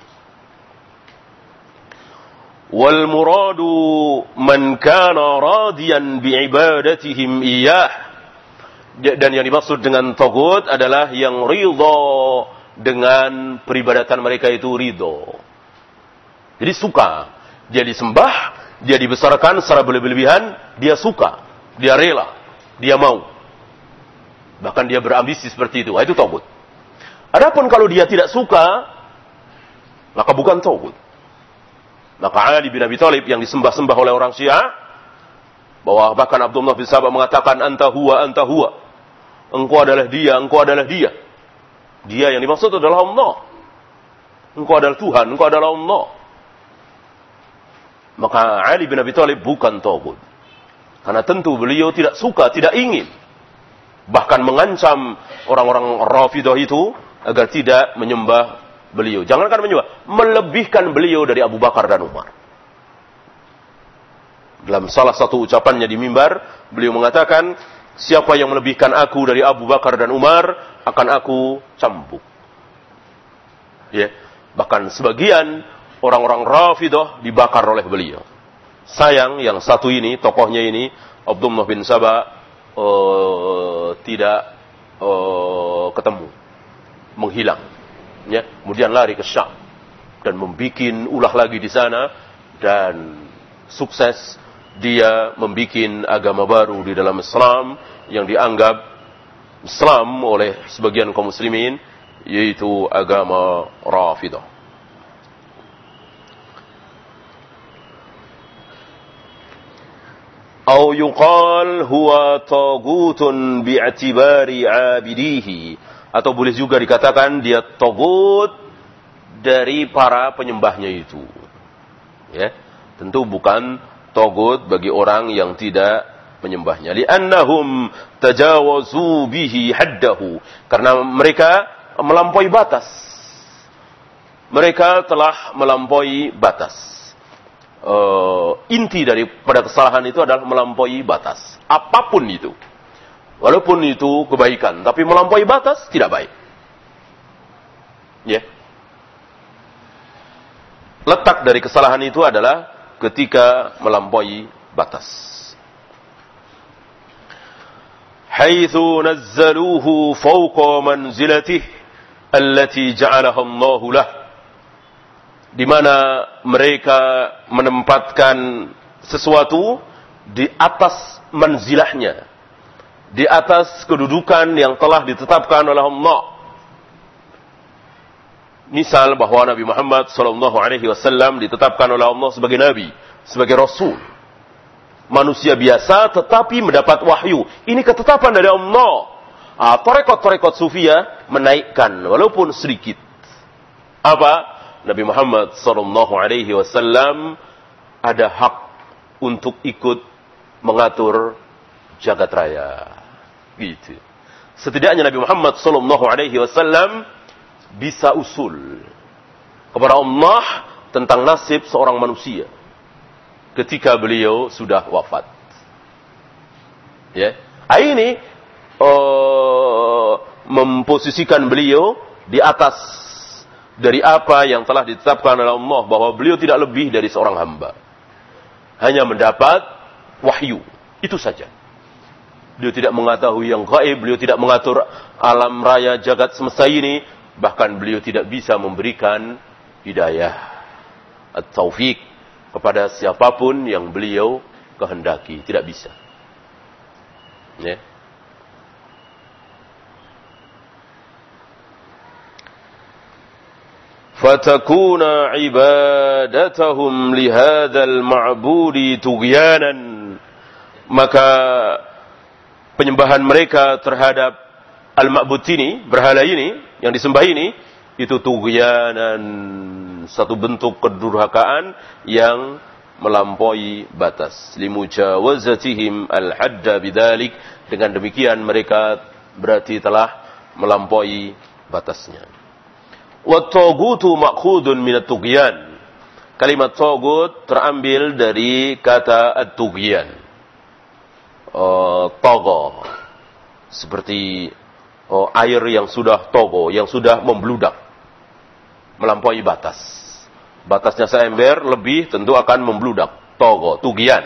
Wal muradu man kana radiyan bi ibadatihim iyyah. Dan yang dimaksud dengan tagut adalah yang ridha dengan peribadatan mereka itu ridho. Jadi suka, dia disembah, dia dibesarkan secara berlebihan, dia suka, dia rela, dia mau. Bahkan dia berambisi seperti itu, itu tagut. Adapun kalau dia tidak suka, maka bukan tagut. Maka Ali bin Abi Thalib yang disembah-sembah oleh orang Syiah, bahwa bahkan Abdullah bin Sabah mengatakan anta huwa, anta huwa. Engkau adalah dia, engkau adalah dia. Dia yang dimaksud adalah Allah. Engkau adalah Tuhan, engkau adalah Allah. Maka Ali bin Abi Thalib bukan tagut. Karena tentu beliau tidak suka, tidak ingin. Bahkan mengancam orang-orang Rafidah itu agar tidak menyembah beliau. Jangankan menyembah, melebihkan beliau dari Abu Bakar dan Umar. Dalam salah satu ucapannya di mimbar, beliau mengatakan, siapa yang melebihkan aku dari Abu Bakar dan Umar, akan aku cambuk. Ya, bahkan sebagian orang-orang Rafidah dibakar oleh beliau. Sayang yang satu ini, tokohnya ini, Abdullah bin Sabah, uh, tidak uh, ketemu, menghilang. Ya, kemudian lari ke Syam dan membuat ulah lagi di sana, dan sukses dia membuat agama baru di dalam Islam yang dianggap Islam oleh sebagian kaum muslimin, yaitu agama Rafidah. Au yuqal huwa tagutun bi'atibari 'abidihi. Atau boleh juga dikatakan dia tagut dari para penyembahnya itu. Ya, tentu bukan tagut bagi orang yang tidak menyembahnya. Li'annahum tajawazu bihi haddahu. Karena mereka melampaui batas. Mereka telah melampaui batas. Uh, inti daripada kesalahan itu adalah melampaui batas. Apapun itu. Walaupun itu kebaikan, tapi melampaui batas tidak baik. Ya. Yeah. Letak dari kesalahan itu adalah ketika melampaui batas. Haitsu nazzaluhu fawqa manzilatihi allati ja'alaha Allahu lahu. Di mana mereka menempatkan sesuatu di atas manzilahnya, di atas kedudukan yang telah ditetapkan oleh Allah. Misal bahwa Nabi Muhammad sallallahu alaihi wasallam ditetapkan oleh Allah sebagai nabi, sebagai rasul. Manusia biasa tetapi mendapat wahyu. Ini ketetapan dari Allah. Ah, tarekat-tarekat sufiyah menaikkan walaupun sedikit. Apa? Nabi Muhammad sallallahu alaihi wasallam ada hak untuk ikut mengatur jagat raya. Gitu. Setidaknya Nabi Muhammad sallallahu alaihi wasallam bisa usul kepada Allah tentang nasib seorang manusia ketika beliau sudah wafat. Ya. Ini uh, memposisikan beliau di atas dari apa yang telah ditetapkan oleh Allah, bahwa beliau tidak lebih dari seorang hamba. Hanya mendapat wahyu. Itu saja. Beliau tidak mengetahui yang gaib, beliau tidak mengatur alam raya jagat semesta ini, bahkan beliau tidak bisa memberikan hidayah at-taufiq kepada siapapun yang beliau kehendaki. Tidak bisa. Ya. فَتَكُونَ عِبَادَتَهُمْ لِهَذَا الْمَعْبُودِ تُغْيَانًا. Maka penyembahan mereka terhadap al-ma'bud ini, berhala ini, yang disembah ini, itu tughyanan, satu bentuk kedurhakaan yang melampaui batas. Limujawazatihim al-hadda bidzalik. Dengan demikian mereka berarti telah melampaui batasnya. Wat-taghutu ma'khudun min at-tughyan. Kalimat tagut terambil dari kata at-tughyan. Uh, togo. Seperti uh, air yang sudah togo, yang sudah membludak. Melampaui batas. Batasnya seember lebih tentu akan membludak. Togo, tughyan.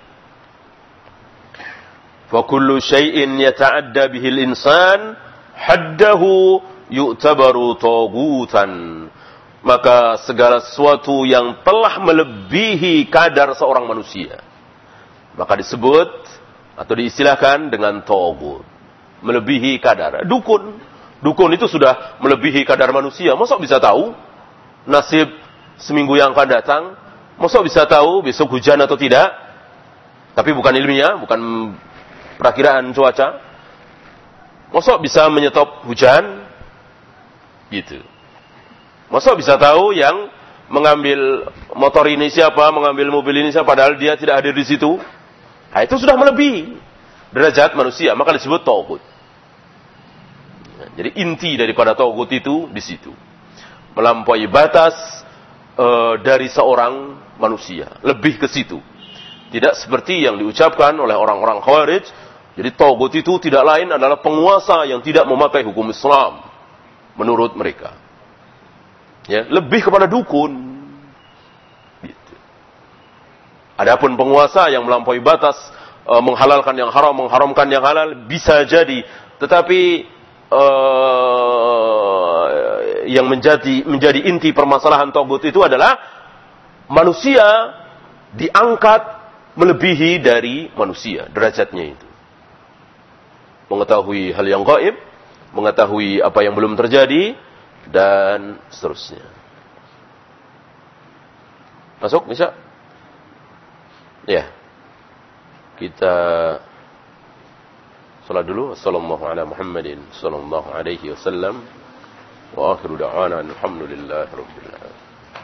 Fa kullu syai'in yata'adda bihi al-insan haddahu yu'tabaru tagutan. Maka segala sesuatu yang telah melebihi kadar seorang manusia, maka disebut atau diistilahkan dengan tagut. Melebihi kadar. Dukun. Dukun itu sudah melebihi kadar manusia. Masa bisa tahu nasib seminggu yang akan datang? Masa bisa tahu besok hujan atau tidak? Tapi bukan ilmiah, bukan perakiraan cuaca. Masa bisa menyetop hujan? Gitu. Masa bisa tahu yang mengambil motor ini siapa, mengambil mobil ini siapa, padahal dia tidak hadir di situ? Nah, itu sudah melebihi derajat manusia, maka disebut tagut. Nah, jadi inti daripada tagut itu di situ, melampaui batas uh, dari seorang manusia, lebih ke situ. Tidak seperti yang diucapkan oleh orang-orang Khawarij. Jadi tagut itu tidak lain adalah penguasa yang tidak memakai hukum Islam. Menurut mereka, ya, lebih kepada dukun. Gitu. Adapun penguasa yang melampaui batas, e, menghalalkan yang haram, mengharamkan yang halal, bisa jadi. Tetapi e, yang menjadi menjadi inti permasalahan tagut itu adalah manusia diangkat melebihi dari manusia derajatnya itu. Mengetahui hal yang gaib, mengetahui apa yang belum terjadi, dan seterusnya. Masuk? Bisa? Ya. Kita salat dulu. Sallallahu ala Muhammadin sallallahu alaihi wasallam. Wa akhiru da'wana alhamdulillahi rabbil alamin.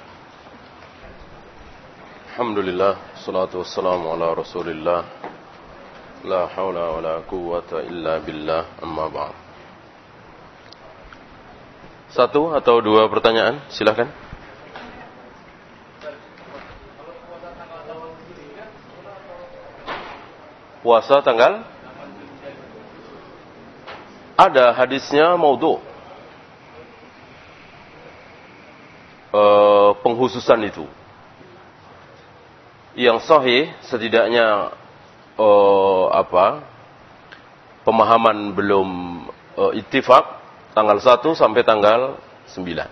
Alhamdulillah, salatu wassalamu ala Rasulillah. La haula wa la quwwata illa billah, amma ba'd. Satu atau dua pertanyaan, silakan. Puasa tanggal? Ada hadisnya maudhu. E, penghususan itu. Yang sahih setidaknya e, apa? Pemahaman belum e, ittifaq tanggal satu sampai tanggal sembilan.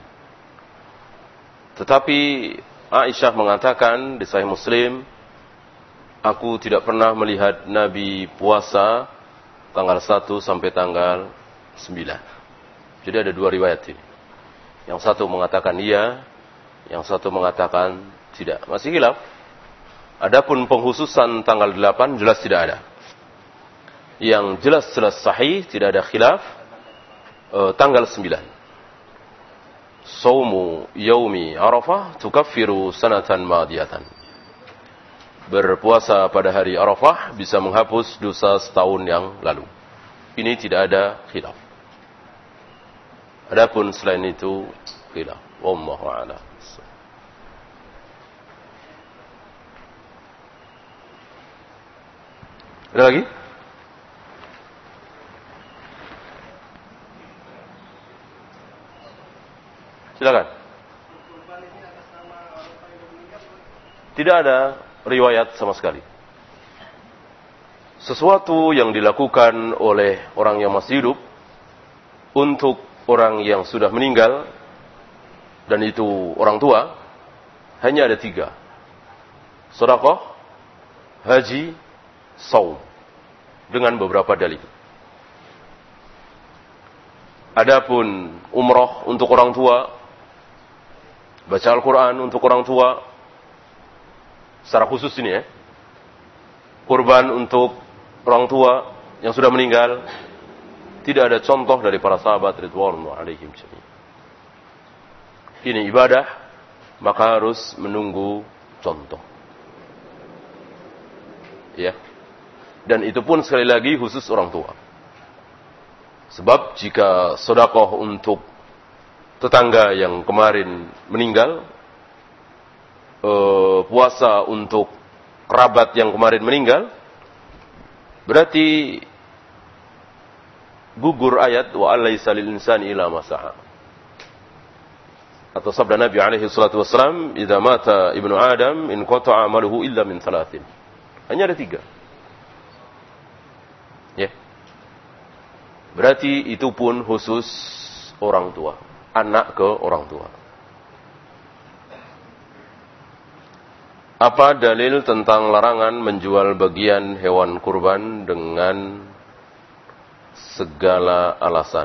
Tetapi Aisyah mengatakan di Sahih Muslim, aku tidak pernah melihat Nabi puasa tanggal satu sampai tanggal sembilan. Jadi ada dua riwayat ini. Yang satu mengatakan iya, yang satu mengatakan tidak. Masih khilaf. Adapun penghususan tanggal delapan jelas tidak ada. Yang jelas-jelas sahih, tidak ada khilaf, eh, tanggal sembilan. Saumu yaumi Arafah tukaffiru sanatan madiyatan. Berpuasa pada hari Arafah bisa menghapus dosa setahun yang lalu. Ini tidak ada khilaf. Adapun selain itu khilaf. Wallahu a'lam. Ada lagi? Silakan. Tidak ada riwayat sama sekali. Sesuatu yang dilakukan oleh orang yang masih hidup untuk orang yang sudah meninggal, dan itu orang tua, hanya ada tiga. Sedekah, haji, saum, dengan beberapa dalil. Adapun umrah untuk orang tua, baca Al-Quran untuk orang tua, secara khusus ini ya, kurban untuk orang tua yang sudah meninggal, tidak ada contoh dari para sahabat ridwanullah alaihim jami'an. Ini ibadah, maka harus menunggu contoh. Ya. Dan itu pun sekali lagi khusus orang tua. Sebab jika sedekah untuk tetangga yang kemarin meninggal, Uh, puasa untuk kerabat yang kemarin meninggal, berarti gugur ayat wa alaysa lil insani illa ma sa'a. Atau sabda Nabi alaihi salatu wasallam, idza mata ibnu adam in qata'a amaluhu illa min thalathin. Hanya ada tiga. Ya. Berarti itu pun khusus orang tua, anak ke orang tua. Apa dalil tentang larangan menjual bagian hewan kurban dengan segala alasan?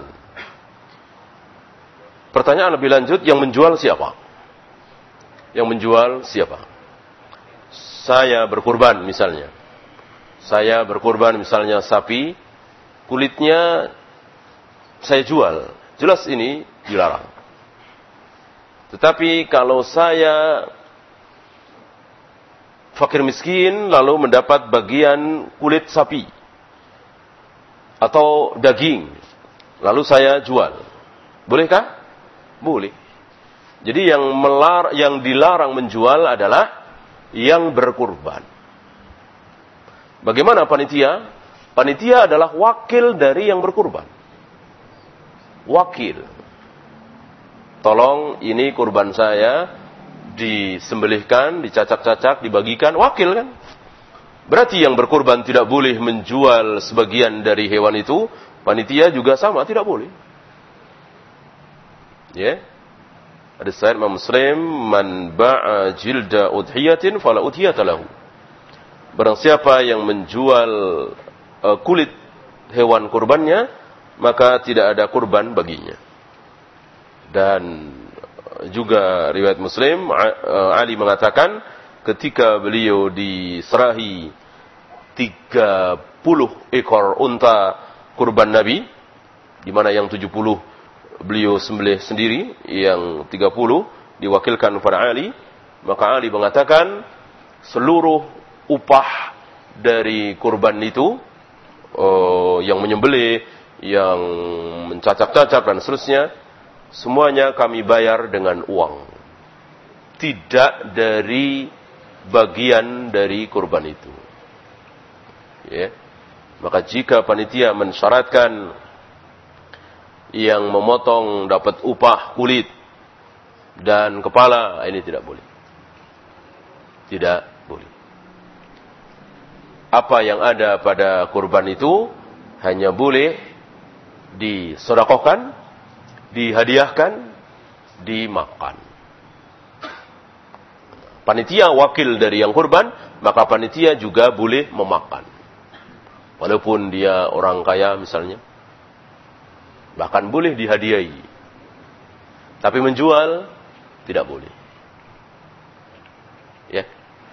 Pertanyaan lebih lanjut, yang menjual siapa? Yang menjual siapa? Saya berkurban misalnya. Saya berkurban misalnya sapi, kulitnya saya jual. Jelas ini dilarang. Tetapi kalau saya fakir miskin lalu mendapat bagian kulit sapi atau daging, lalu saya jual, bolehkah? Boleh. Jadi yang melar, yang dilarang menjual adalah yang berkurban. Bagaimana panitia? Panitia adalah wakil dari yang berkurban. Wakil. Tolong ini kurban saya disembelihkan, dicacak-cacak, dibagikan, wakil kan? Berarti yang berkurban tidak boleh menjual sebagian dari hewan itu, panitia juga sama, tidak boleh. Ya. Yeah. Ada sahih Muslim, man ba'a jilda udhiyatin fala udhiyata lahu. Barang siapa yang menjual uh, kulit hewan kurbannya, maka tidak ada kurban baginya. Dan juga riwayat Muslim, Ali mengatakan ketika beliau diserahi tiga puluh ekor unta kurban Nabi, di mana yang tujuh puluh beliau sembelih sendiri, yang tiga puluh diwakilkan kepada Ali. Maka Ali mengatakan seluruh upah dari kurban itu, uh, yang menyembelih, yang mencacap-cacap dan seterusnya, semuanya kami bayar dengan uang, tidak dari bagian dari kurban itu. Ya. Maka jika panitia mensyaratkan yang memotong dapat upah kulit dan kepala, ini tidak boleh. Tidak boleh. Apa yang ada pada kurban itu hanya boleh disedekahkan, dihadiahkan, dimakan. Panitia wakil dari yang kurban, maka panitia juga boleh memakan. Walaupun dia orang kaya misalnya, bahkan boleh dihadiahi. Tapi menjual tidak boleh. Ya.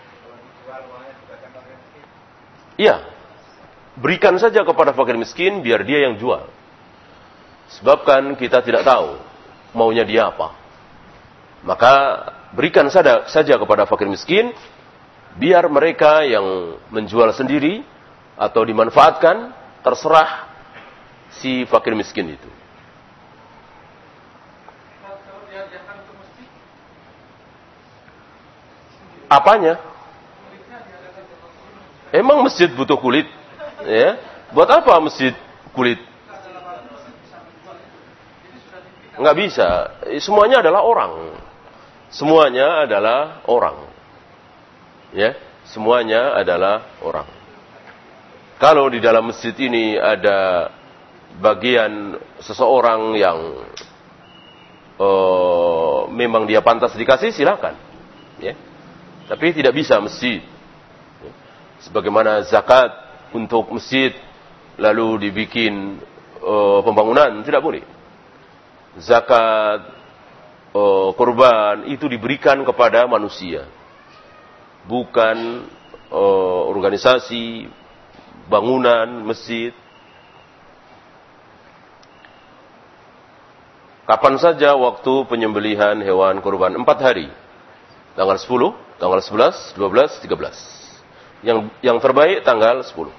Iya. Berikan saja kepada fakir miskin biar dia yang jual. Sebab kan kita tidak tahu maunya dia apa. Maka berikan saja, saja kepada fakir miskin, biar mereka yang menjual sendiri atau dimanfaatkan, terserah si fakir miskin itu. Apanya? Emang masjid butuh kulit? Ya, buat apa masjid kulit? Nggak bisa. Semuanya adalah orang. Semuanya adalah orang. Ya, semuanya adalah orang. Kalau di dalam masjid ini ada bagian seseorang yang uh, memang dia pantas dikasih, silakan. Ya. Tapi tidak bisa masjid. Ya. Sebagaimana zakat untuk masjid lalu dibikin uh, pembangunan, tidak boleh. Zakat uh, kurban itu diberikan kepada manusia, bukan uh, organisasi, bangunan, masjid. Kapan saja waktu penyembelihan hewan kurban? Empat hari. Tanggal sepuluh, tanggal sebelas, dua belas, tiga belas. Yang, yang terbaik tanggal sepuluh.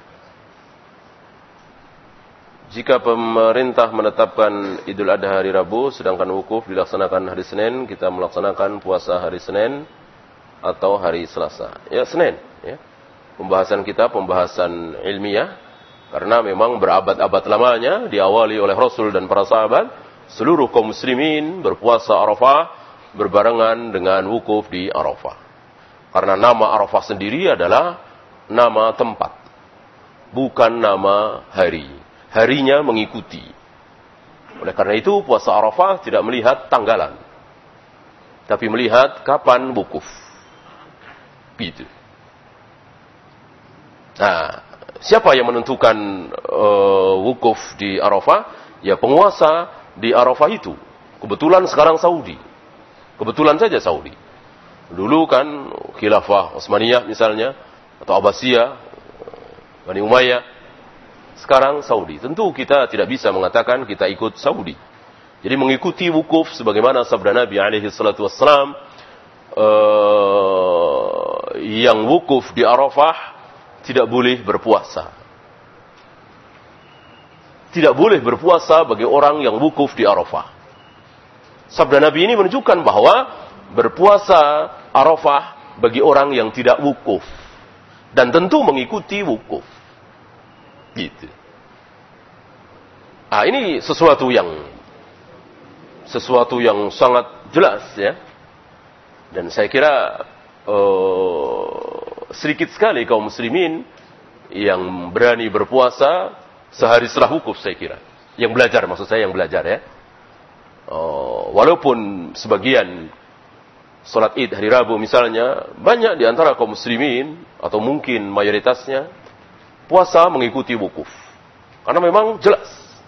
Jika pemerintah menetapkan Idul Adha hari Rabu, sedangkan wukuf dilaksanakan hari Senin, kita melaksanakan puasa hari Senin atau hari Selasa. Ya, Senin. Ya. Pembahasan kita, pembahasan ilmiah. Karena memang berabad-abad lamanya, diawali oleh Rasul dan para sahabat, seluruh kaum muslimin berpuasa Arafah berbarengan dengan wukuf di Arafah. Karena nama Arafah sendiri adalah nama tempat, bukan nama hari. Harinya mengikuti. Oleh karena itu puasa Arafah tidak melihat tanggalan, tapi melihat kapan wukuf. Gitu. Nah, siapa yang menentukan uh, wukuf di Arafah? Ya penguasa di Arafah itu. Kebetulan sekarang Saudi. Kebetulan saja Saudi. Dulu kan Khilafah Utsmaniyah misalnya, atau Abbasiyah, Bani Umayyah. Sekarang Saudi. Tentu kita tidak bisa mengatakan kita ikut Saudi. Jadi mengikuti wukuf sebagaimana sabda Nabi alaihi salatu wassalam, uh, yang wukuf di Arafah tidak boleh berpuasa. Tidak boleh berpuasa bagi orang yang wukuf di Arafah. Sabda Nabi ini menunjukkan bahwa berpuasa Arafah bagi orang yang tidak wukuf. Dan tentu mengikuti wukuf. Gitu. Ah, ini sesuatu yang sesuatu yang sangat jelas ya. Dan saya kira uh, sedikit sekali kaum muslimin yang berani berpuasa sehari setelah wukuf, saya kira. Yang belajar, maksud saya yang belajar ya. Uh, walaupun sebagian salat Id hari Rabu misalnya, banyak di antara kaum muslimin atau mungkin mayoritasnya puasa mengikuti wukuf. Karena memang jelas.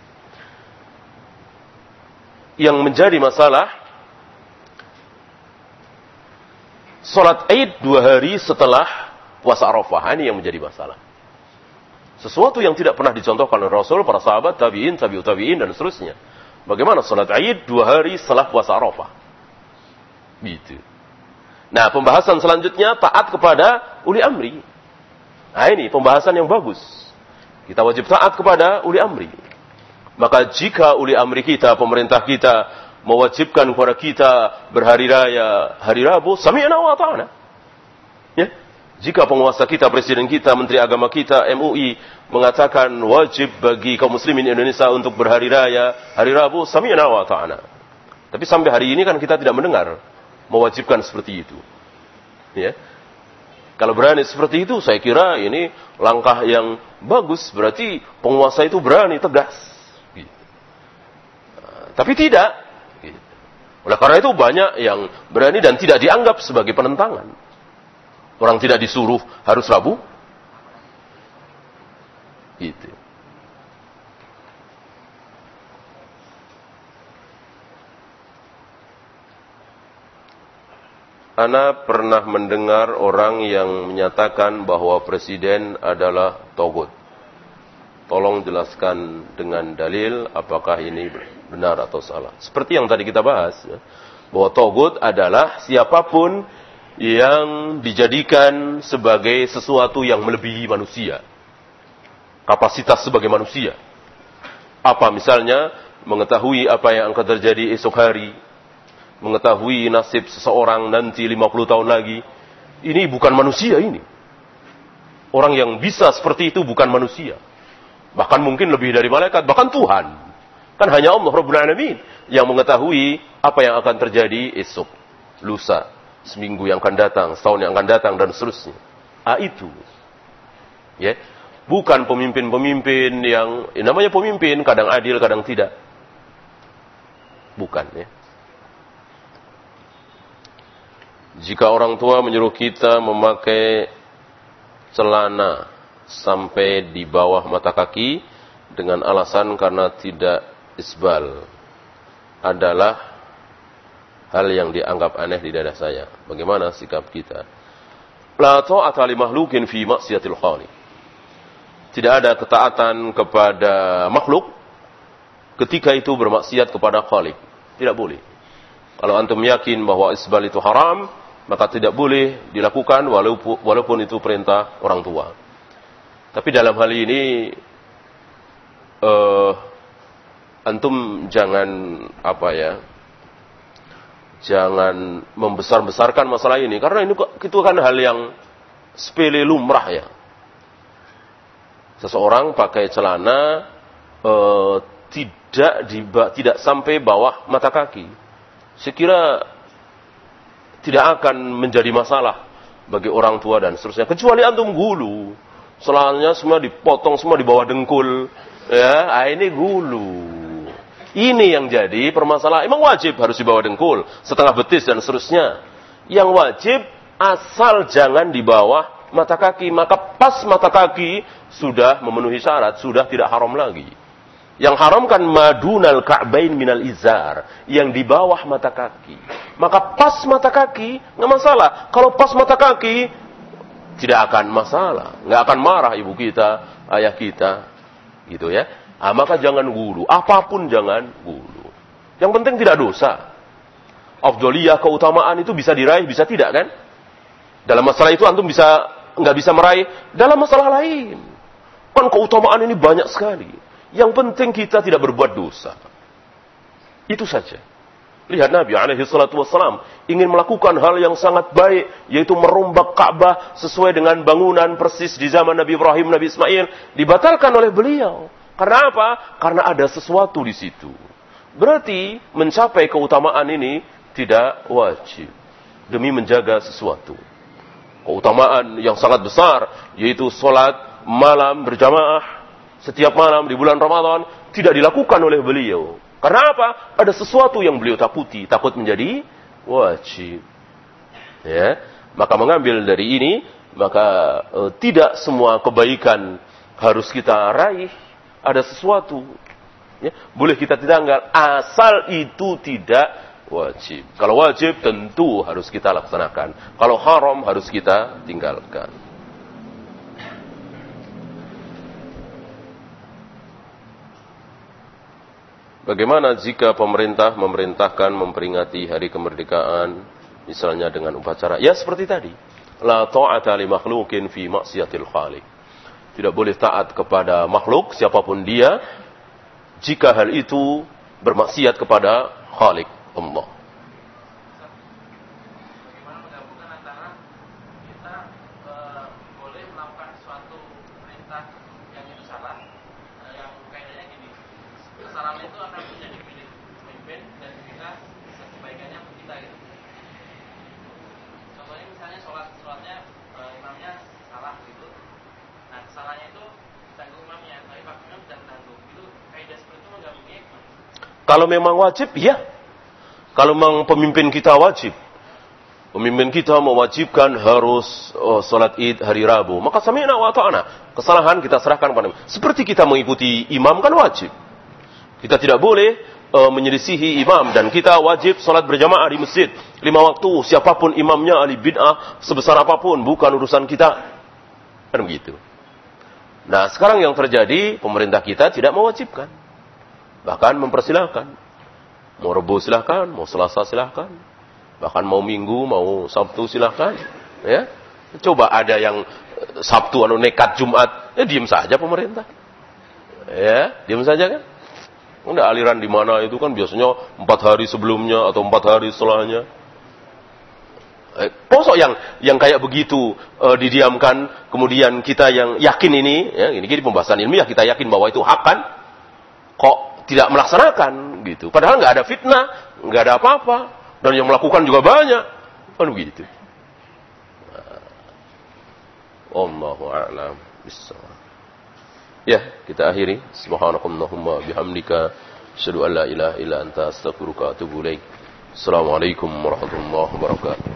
Yang menjadi masalah, salat Id dua hari setelah puasa Arafah. Ini yang menjadi masalah. Sesuatu yang tidak pernah dicontohkan oleh Rasul, para sahabat, tabi'in, tabi'ut tabi'in, dan seterusnya. Bagaimana salat Id dua hari setelah puasa Arafah? Gitu. Nah, pembahasan selanjutnya taat kepada uli amri. Nah, ini pembahasan yang bagus. Kita wajib taat kepada uli amri. Maka jika uli amri kita, pemerintah kita, mewajibkan kepada kita berhari raya hari Rabu, sami'na wa ata'na. Ya. Jika penguasa kita, presiden kita, menteri agama kita, M U I mengatakan wajib bagi kaum muslimin Indonesia untuk berhari raya hari Rabu, sami'na wa ata'na. Tapi sampai hari ini kan kita tidak mendengar mewajibkan seperti itu. Ya. Kalau berani seperti itu, saya kira ini langkah yang bagus. Berarti penguasa itu berani, tegas. Gitu. Nah, tapi tidak. Gitu. Oleh karena itu banyak yang berani dan tidak dianggap sebagai penentangan. Orang tidak disuruh harus Rabu. Gitu. Ana pernah mendengar orang yang menyatakan bahwa presiden adalah togut. Tolong jelaskan dengan dalil apakah ini benar atau salah. Seperti yang tadi kita bahas, ya, bahwa togut adalah siapapun yang dijadikan sebagai sesuatu yang melebihi manusia. Kapasitas sebagai manusia. Apa misalnya mengetahui apa yang akan terjadi esok hari, mengetahui nasib seseorang nanti lima puluh tahun lagi. Ini bukan manusia ini. Orang yang bisa seperti itu bukan manusia. Bahkan mungkin lebih dari malaikat, bahkan Tuhan. Kan hanya Allah Rabbul Alamin yang mengetahui apa yang akan terjadi esok, lusa, seminggu yang akan datang, setahun yang akan datang, dan seterusnya. Ah, itu. Ya. Bukan pemimpin-pemimpin yang, ya namanya pemimpin, kadang adil, kadang tidak. Bukan, ya. Jika orang tua menyuruh kita memakai celana sampai di bawah mata kaki dengan alasan karena tidak isbal, adalah hal yang dianggap aneh di dada saya. Bagaimana sikap kita? La ta'ata li makhluqin fi maksiatil khaliq. Tidak ada ketaatan kepada makhluk ketika itu bermaksiat kepada Khaliq. Tidak boleh. Kalau antum yakin bahwa isbal itu haram, maka tidak boleh dilakukan walaupun, walaupun itu perintah orang tua. Tapi dalam hal ini uh, antum jangan apa ya? Jangan membesar-besarkan masalah ini, karena ini itu kan hal yang sepele lumrah ya. Seseorang pakai celana uh, tidak di, tidak sampai bawah mata kaki. Saya kira tidak akan menjadi masalah bagi orang tua dan seterusnya. Kecuali antum gulu, celananya semua dipotong, semua di bawah dengkul, ya, ah, ini gulu. Ini yang jadi permasalahan. Emang wajib harus di bawah dengkul, setengah betis dan seterusnya. Yang wajib asal jangan di bawah mata kaki. Maka pas mata kaki sudah memenuhi syarat, sudah tidak haram lagi. Yang haram kan madunal ka'bain minal izar, yang di bawah mata kaki. Maka pas mata kaki nggak masalah. Kalau pas mata kaki tidak akan masalah, nggak akan marah ibu kita, ayah kita, gitu ya. Ah, maka jangan gulu, apapun jangan gulu. Yang penting tidak dosa. Afdholiyah, keutamaan itu bisa diraih, bisa tidak kan? Dalam masalah itu antum bisa nggak bisa meraih. Dalam masalah lain, kan keutamaan ini banyak sekali. Yang penting kita tidak berbuat dosa. Itu saja. Lihat Nabi alaihi salatu wassalam ingin melakukan hal yang sangat baik, yaitu merombak Ka'bah sesuai dengan bangunan persis di zaman Nabi Ibrahim, Nabi Ismail, dibatalkan oleh beliau. Karena apa? Karena ada sesuatu di situ. Berarti mencapai keutamaan ini tidak wajib demi menjaga sesuatu. Keutamaan yang sangat besar, yaitu sholat malam berjamaah setiap malam di bulan Ramadan, tidak dilakukan oleh beliau. Karena apa? Ada sesuatu yang beliau takuti, takut menjadi wajib. Ya, maka mengambil dari ini, maka e, tidak semua kebaikan harus kita raih. Ada sesuatu, ya, boleh kita tinggal asal itu tidak wajib. Kalau wajib tentu harus kita laksanakan. Kalau haram harus kita tinggalkan. Bagaimana jika pemerintah memerintahkan memperingati hari kemerdekaan, misalnya dengan upacara? Ya seperti tadi. La ta'ata li makhluqin fi maksiatil khaliq. Tidak boleh taat kepada makhluk, siapapun dia, jika hal itu bermaksiat kepada Khaliq Allah. Bagaimana menggabungkan antara kita e, boleh melakukan suatu perintah yang itu salah, e, yang kaidahnya gini, kesalahan itu akan menjadi milik pemimpin dan kita kebaikannya untuk kita gitu. Contohnya misalnya sholat sholatnya e, imamnya salah gitu, nah kesalahannya itu tanggung imamnya, tapi pak imam tidak tanggung. Itu kaidah seperti itu menggabungnya. Kalau memang wajib, ya. Kalau memang pemimpin kita wajib, pemimpin kita mewajibkan harus oh, sholat id hari Rabu, maka sami'na wa ta'ana. Kesalahan kita serahkan kepada imam. Seperti kita mengikuti imam kan wajib. Kita tidak boleh uh, menyelisihi imam, dan kita wajib sholat berjamaah di masjid lima waktu. Siapapun imamnya, ahli bid'ah sebesar apapun, bukan urusan kita. Kan begitu. Nah, sekarang yang terjadi, pemerintah kita tidak mewajibkan, bahkan mempersilahkan. Mau Rebo silahkan, mau Selasa silahkan, bahkan mau Minggu, mau Sabtu silahkan. Ya, coba ada yang Sabtu anu nekat Jumat, ya diam saja pemerintah. Ya, diam saja kan. Udah aliran di mana itu kan biasanya empat hari sebelumnya atau empat hari setelahnya. Eh, Posok yang yang kayak begitu eh, didiamkan, kemudian kita yang yakin ini, ya, ini jadi pembahasan ilmiah, kita yakin bahwa itu hak kan, kok tidak melaksanakan gitu. Padahal nggak ada fitnah, nggak ada apa-apa, dan yang melakukan juga banyak, kan begitu. Allahu a'lam bissawab. Ya, kita akhiri. Subhanakallahumma bihamdika, asyhadu an la ilaha illa anta, astaghfiruka wa atubu ilaik. Assalamualaikum warahmatullahi wabarakatuh.